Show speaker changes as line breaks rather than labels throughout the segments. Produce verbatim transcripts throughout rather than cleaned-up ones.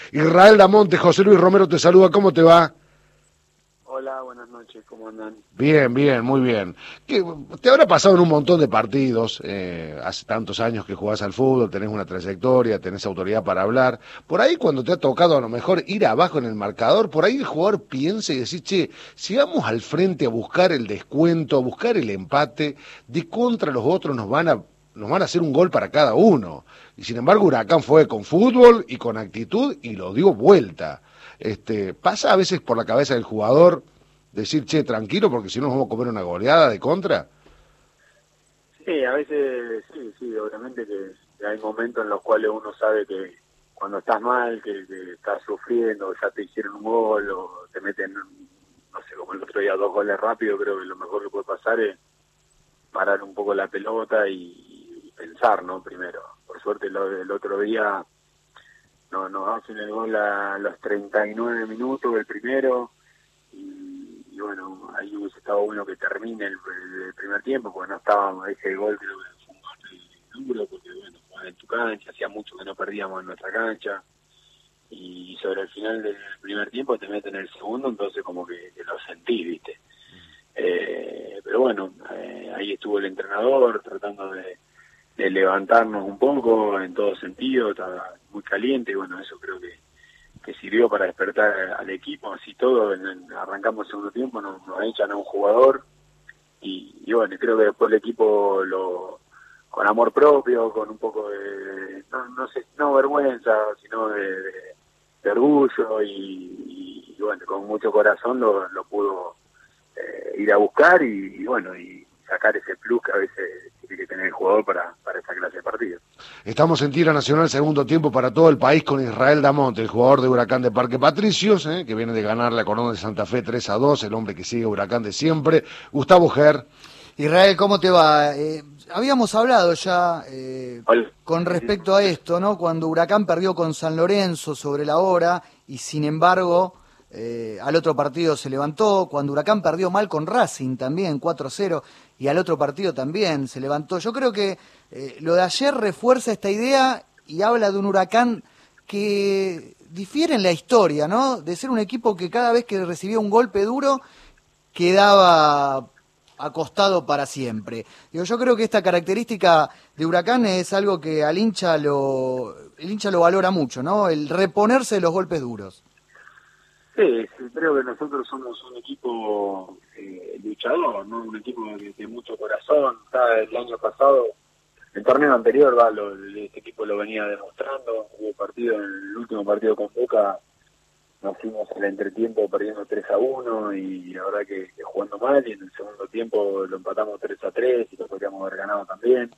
Israel Damonte, José Luis Romero te saluda, ¿cómo te va?
Hola, buenas noches, ¿cómo andan?
Bien, bien, muy bien. ¿Qué, te habrá pasado en un montón de partidos, eh, hace tantos años que jugás al fútbol, tenés una trayectoria, tenés autoridad para hablar. Por ahí cuando te ha tocado a lo mejor ir abajo en el marcador, por ahí el jugador piensa y decir, che, si vamos al frente a buscar el descuento, a buscar el empate, de contra los otros nos van a, nos van a hacer un gol para cada uno. Y sin embargo Huracán fue con fútbol y con actitud y lo dio vuelta. Este, pasa a veces por la cabeza del jugador decir, che, tranquilo, porque si no nos vamos a comer una goleada de contra.
Sí, a veces, sí, sí, obviamente que, que hay momentos en los cuales uno sabe que cuando estás mal, que, que estás sufriendo, ya te hicieron un gol o te meten, no sé, como el otro día, dos goles rápido, creo que lo mejor que puede pasar es parar un poco la pelota y, y pensar, ¿no? Primero. Por suerte lo, el otro día no, nos hacen el gol a los treinta y nueve minutos, el primero, y, y bueno, ahí hubiese estado uno que termine el, el primer tiempo, porque no estábamos, ese gol creo que fue un gol duro, porque bueno, jugaba en tu cancha, hacía mucho que no perdíamos en nuestra cancha, y sobre el final del primer tiempo te meten el segundo, entonces como que, que lo sentí, ¿viste? Eh, pero bueno, eh, ahí estuvo el entrenador tratando de, de levantarnos un poco en todo sentido, estaba muy caliente, y bueno, eso creo que que sirvió para despertar al equipo, así todo, en, en, arrancamos el segundo tiempo, nos, nos echan a un jugador, y, y bueno, creo que después el equipo, lo con amor propio, con un poco de, no, no sé, no vergüenza, sino de, de, de orgullo, y, y, y bueno, con mucho corazón lo, lo pudo eh, ir a buscar, y, y bueno, y sacar ese plus que a veces tiene que tener el jugador para, para esa clase de partido.
Estamos en tira nacional, segundo tiempo para todo el país con Israel Damonte, el jugador de Huracán de Parque Patricios, eh, que viene de ganar la Corona de Santa Fe tres a dos, el hombre que sigue Huracán de siempre. Gustavo Ger.
Israel, ¿cómo te va? Eh, habíamos hablado ya eh, con respecto a esto, ¿no? Cuando Huracán perdió con San Lorenzo sobre la hora y sin embargo eh, al otro partido se levantó, cuando Huracán perdió mal con Racing también, cuatro a cero, y al otro partido también se levantó. Yo creo que eh, lo de ayer refuerza esta idea y habla de un Huracán que difiere en la historia, ¿no? De ser un equipo que cada vez que recibía un golpe duro quedaba acostado para siempre. Digo, yo creo que esta característica de Huracán es algo que al hincha lo, el hincha lo valora mucho, ¿no? El reponerse de los golpes duros.
Sí, sí, creo que nosotros somos un equipo eh, luchador, ¿no? Un equipo de, de mucho corazón. Está el año pasado, el torneo anterior, va, lo, este equipo lo venía demostrando. Hubo partido, en el último partido con Boca, nos fuimos al entretiempo perdiendo tres a uno, y la verdad que, que jugando mal, y en el segundo tiempo lo empatamos tres a tres y lo podríamos haber ganado también.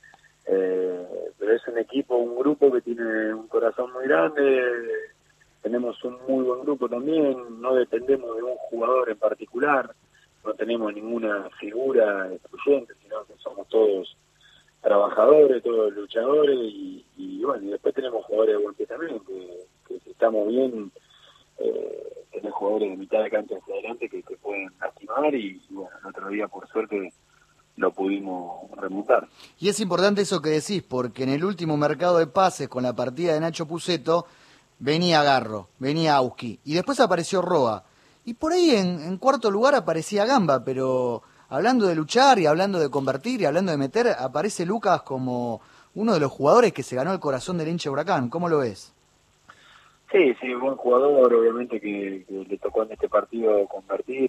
Eh, pero es un equipo, un grupo que tiene un corazón muy grande. Tenemos un muy buen grupo también, no dependemos de un jugador en particular, no tenemos ninguna figura excluyente, sino que somos todos trabajadores, todos luchadores, y, y bueno, y después tenemos jugadores de buen pie también, que, que si estamos bien, eh, tenemos jugadores de mitad de cancha hacia adelante que, que pueden lastimar, y, y bueno, el otro día por suerte lo pudimos remontar.
Y es importante eso que decís, porque en el último mercado de pases con la partida de Nacho Puceto, venía Garro, venía Auski, y después apareció Roa. Y por ahí en, en cuarto lugar aparecía Gamba, pero hablando de luchar y hablando de convertir y hablando de meter, aparece Lucas como uno de los jugadores que se ganó el corazón del hincha Huracán. ¿Cómo lo ves?
Sí, sí, buen jugador, obviamente que, que le tocó en este partido convertir.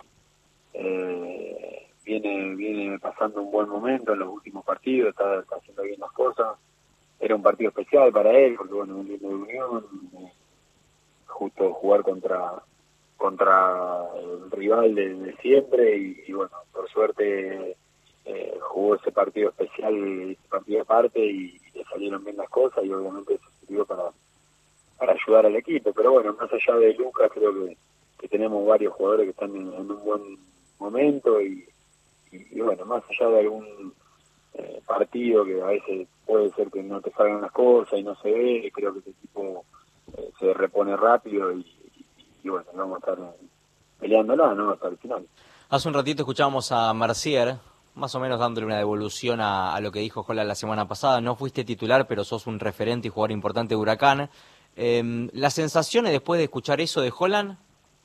Eh, viene viene pasando un buen momento en los últimos partidos, está, está haciendo bien las cosas. Era un partido especial para él, porque bueno, un lindo de Unión, eh, justo jugar contra contra el rival de, de siempre, y, y bueno, por suerte eh, jugó ese partido especial, ese partido aparte, y, y le salieron bien las cosas, y obviamente eso sirvió para, para ayudar al equipo. Pero bueno, más allá de Lucas, creo que, que tenemos varios jugadores que están en, en un buen momento, y, y, y bueno, más allá de algún eh, partido que a veces puede ser que no te salgan las cosas y no se ve, creo que este equipo eh, se repone rápido, y, y, y bueno, vamos a estar peleándola, ¿no?, hasta el final.
Hace un ratito escuchábamos a Mercier, más o menos dándole una devolución a, a lo que dijo Jola la semana pasada. No fuiste titular, pero sos un referente y jugador importante de Huracán. Eh, ¿Las sensaciones después de escuchar eso de Holland?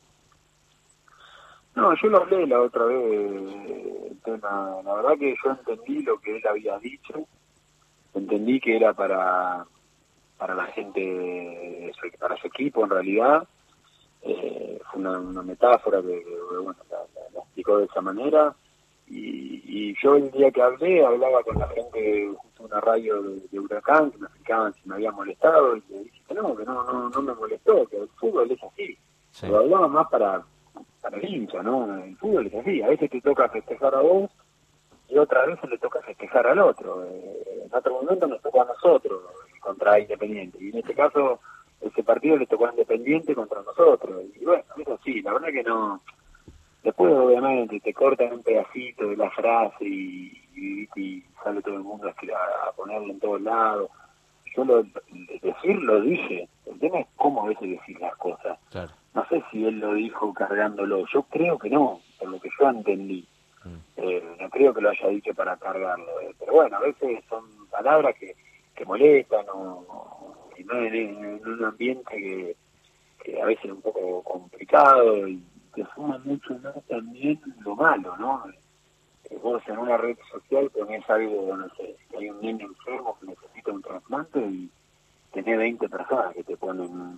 No, yo lo hablé la otra vez, el tema, la verdad que yo entendí lo que él había dicho, entendí que era para para la gente, para su equipo en realidad, eh, fue una, una metáfora que, que bueno, la, la, la explicó de esa manera, y, y yo el día que hablé, hablaba con la gente de justo una radio de, de Huracán, que me explicaban si me había molestado, y le dije que no, que no, no, no me molestó, que el fútbol es así, sí. Lo hablaba más para, para el hincha, ¿no? El fútbol es así, a veces te toca festejar a vos, y otra vez le toca festejar al otro, eh, en otro momento nos tocó a nosotros, contra Independiente, y en este caso ese partido le tocó a Independiente contra nosotros, y bueno, eso sí, la verdad que no, después obviamente te cortan un pedacito de la frase y, y, y sale todo el mundo a, a ponerlo en todos lados, yo lo, decir lo dije, el tema es cómo a veces decir las cosas, claro. No sé si él lo dijo cargándolo, yo creo que no, por lo que yo entendí, mm. eh, no creo que lo haya dicho para cargarlo, eh, pero bueno, a veces son palabras que que molestan o y no en, en un ambiente que, que a veces es un poco complicado y te suma mucho más también lo malo, ¿no? Que vos en una red social tenés algo, no sé, que hay un niño enfermo que necesita un trasplante y tenés veinte personas que te ponen,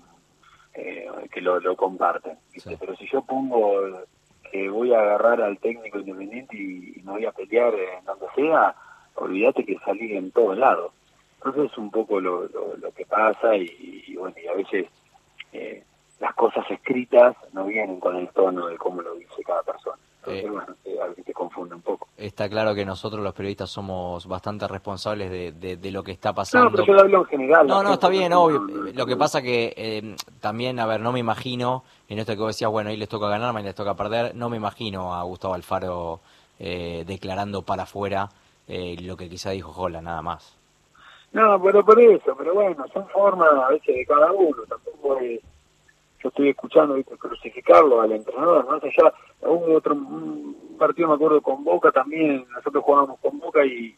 eh, que lo, lo comparten, ¿viste? Sí. Pero si yo pongo que voy a agarrar al técnico Independiente y, y me voy a pelear en donde sea, olvídate que salí en todos lados. Entonces es un poco lo, lo, lo que pasa y, y bueno, y a veces eh, las cosas escritas no vienen con el tono de cómo lo dice cada persona. Entonces, eh, bueno, eh, a veces te confunde un poco.
Está claro que nosotros los periodistas somos bastante responsables de, de, de lo que está pasando.
No, pero yo lo hablo en general.
No, no, está bien, no, obvio. No, no, lo que pasa que eh, también, a ver, no me imagino, en esto que vos decías, bueno, ahí les toca ganar, mañana les toca perder, no me imagino a Gustavo Alfaro eh, declarando para afuera eh, lo que quizá dijo Holland, nada más.
No, pero por eso, pero bueno, son formas a veces de cada uno, tampoco es, yo estoy escuchando, ¿viste? Crucificarlo al entrenador, más allá, hubo otro un partido, me acuerdo, con Boca también, nosotros jugábamos con Boca y,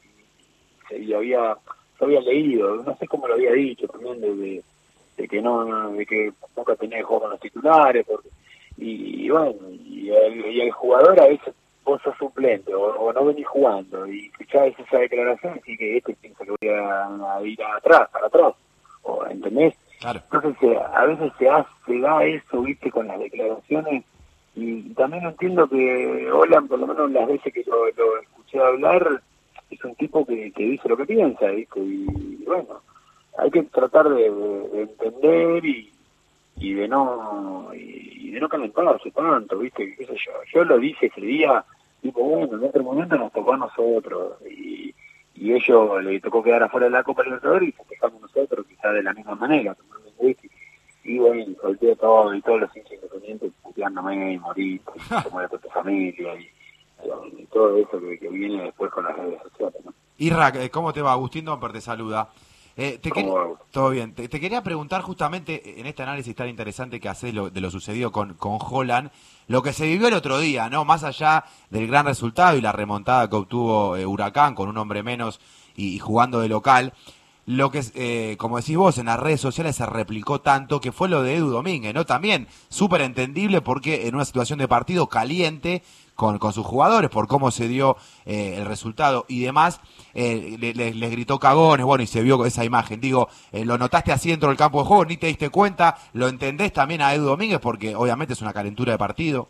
y había, yo había leído, no sé cómo lo había dicho también, de, de, de que no, de que Boca tenía que jugar con los titulares, porque, y, y bueno, y el, y el jugador a veces vos sos suplente o, o no venís jugando y escuchás esa declaración y que este piensa que voy a, a ir atrás, para atrás, o ¿entendés? Claro. Entonces eh, a veces se, hace, se da eso, viste, con las declaraciones y también entiendo que Holland, por lo menos las veces que lo, lo escuché hablar, es un tipo que, que dice lo que piensa, ¿viste? Y, y bueno, hay que tratar de, de, de entender y y de no y de no calentarse tanto, viste, qué sé yo, yo lo dije ese día, tipo, bueno, en otro momento nos tocó a nosotros y, y ellos le tocó quedar afuera de la Copa Libertadores y festejamos nosotros quizás de la misma manera, tomando un whisky, y bueno, solté todo y todos los hinchas independientes puteándome y morir, como de tu familia y, y todo eso que, que viene después con las redes sociales, ¿no?
Irra, ¿cómo te va? Agustín Domper te saluda. Eh, te quería, todo bien. Te, te quería preguntar justamente en este análisis tan interesante que haces lo, de lo sucedido con, con Holland, lo que se vivió el otro día, ¿no? Más allá del gran resultado y la remontada que obtuvo eh, Huracán con un hombre menos y, y jugando de local, lo que, eh, como decís vos, en las redes sociales se replicó tanto que fue lo de Edu Domínguez, ¿no? También súper entendible porque en una situación de partido caliente con, con sus jugadores, por cómo se dio eh, el resultado y demás, eh, les le, le gritó cagones, bueno, y se vio esa imagen. Digo, eh, lo notaste así dentro del campo de juego, ni te diste cuenta, lo entendés también a Edu Domínguez porque obviamente es una calentura de partido.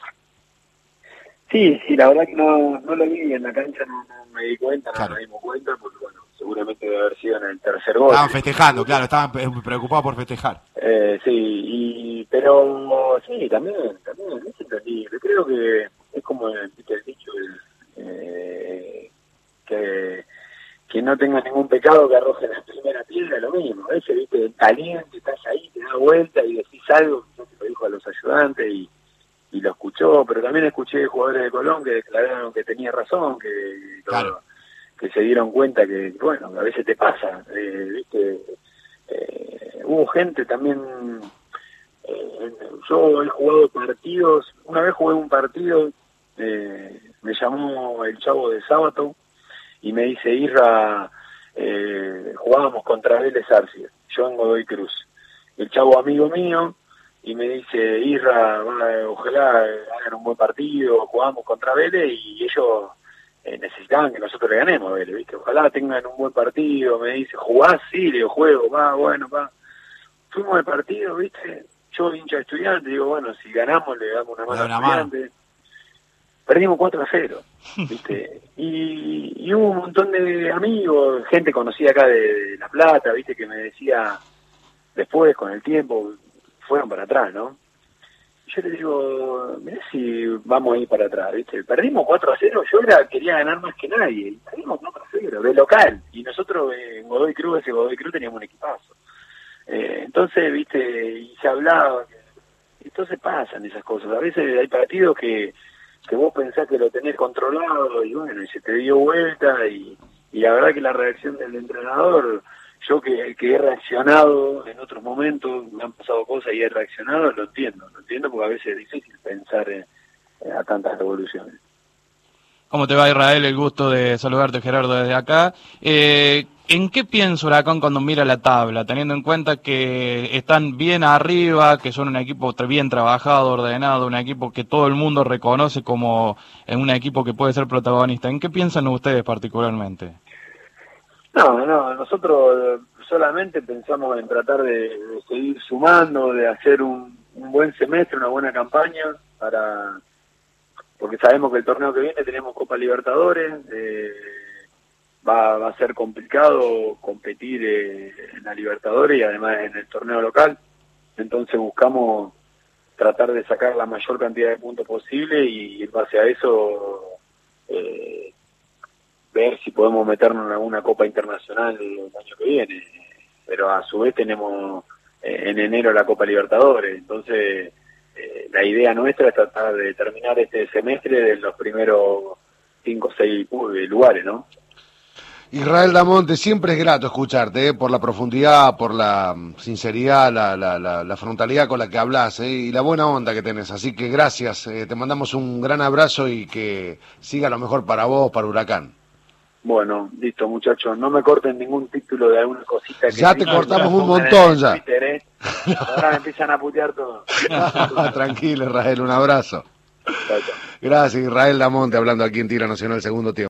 Sí, sí, la verdad que no, no lo vi en la cancha, no, no me di cuenta, no claro. me dimos cuenta, porque bueno, seguramente debe haber sido en el tercer gol.
Estaban festejando, claro, estaban preocupados por festejar.
Eh, sí, y, pero sí, también, también es entendible. Creo que es como el, el dicho, eh, que, que no tenga ningún pecado que arroje la primera piedra, lo mismo. Ese, viste, caliente, estás ahí, te das vuelta y decís algo, yo te lo dijo a los ayudantes y, y lo escuchó, pero también escuché jugadores de Colón que declararon que tenía razón, que claro. que se dieron cuenta que, bueno, a veces te pasa, eh, viste, eh, hubo gente también, eh, yo he jugado partidos, una vez jugué un partido, eh, me llamó el chavo de Sábato y me dice, Irra, eh, jugábamos contra Vélez Arcia, yo en Godoy Cruz, el chavo amigo mío, y me dice, Isra, va, ojalá hagan un buen partido, jugamos contra Vélez, y ellos eh, necesitaban que nosotros le ganemos a Vélez, ¿viste? Ojalá tengan un buen partido, me dice, ¿jugás? Sí, le digo, juego, va, bueno, va. Fuimos al partido, ¿viste? Yo, hincha de Estudiantes, digo, bueno, si ganamos le damos una mano a Estudiantes. Perdimos cuatro a cero, ¿viste? y, y hubo un montón de amigos, gente conocida acá de, de La Plata, ¿viste? Que me decía, después, con el tiempo, fueron para atrás, ¿no? Y yo le digo, mirá si vamos a ir para atrás, ¿viste? Perdimos cuatro a cero, yo era, quería ganar más que nadie, y perdimos cuatro a cero, de local, y nosotros en Godoy Cruz, ese Godoy Cruz teníamos un equipazo. Eh, entonces, ¿viste? Y se hablaba, entonces pasan esas cosas, a veces hay partidos que que vos pensás que lo tenés controlado y bueno, y se te dio vuelta y, y la verdad que la reacción del entrenador, yo que, que he reaccionado en otros momentos, me han pasado cosas y he reaccionado, lo entiendo, lo entiendo porque a veces es difícil pensar en, en a tantas revoluciones.
¿Cómo te va, Israel? El gusto de saludarte, Gerardo, desde acá. Eh, ¿En qué piensa Huracán cuando mira la tabla, teniendo en cuenta que están bien arriba, que son un equipo bien trabajado, ordenado, un equipo que todo el mundo reconoce como un equipo que puede ser protagonista? ¿En qué piensan ustedes particularmente?
No, no, nosotros solamente pensamos en tratar de, de seguir sumando, de hacer un, un buen semestre, una buena campaña para... porque sabemos que el torneo que viene tenemos Copa Libertadores, eh, va, va a ser complicado competir eh, en la Libertadores y además en el torneo local, entonces buscamos tratar de sacar la mayor cantidad de puntos posible y en base a eso eh, ver si podemos meternos en alguna Copa Internacional el año que viene, pero a su vez tenemos eh, en enero la Copa Libertadores, entonces... Eh, la idea nuestra es tratar de terminar este semestre en los primeros cinco o seis lugares, ¿no?
Israel Damonte, siempre es grato escucharte, ¿eh? Por la profundidad, por la sinceridad, la, la, la, la frontalidad con la que hablas, ¿eh? Y la buena onda que tenés. Así que gracias, eh, te mandamos un gran abrazo y que siga lo mejor para vos, para Huracán.
Bueno, listo, muchachos, no me corten ningún título de alguna cosita. Que
ya te cortamos un montón ya.
Twitter, ¿eh? Ahora me empiezan a putear todo.
Tranquilo, Israel, un abrazo. Gracias, Israel Damonte, hablando aquí en Tira Nacional, segundo tiempo.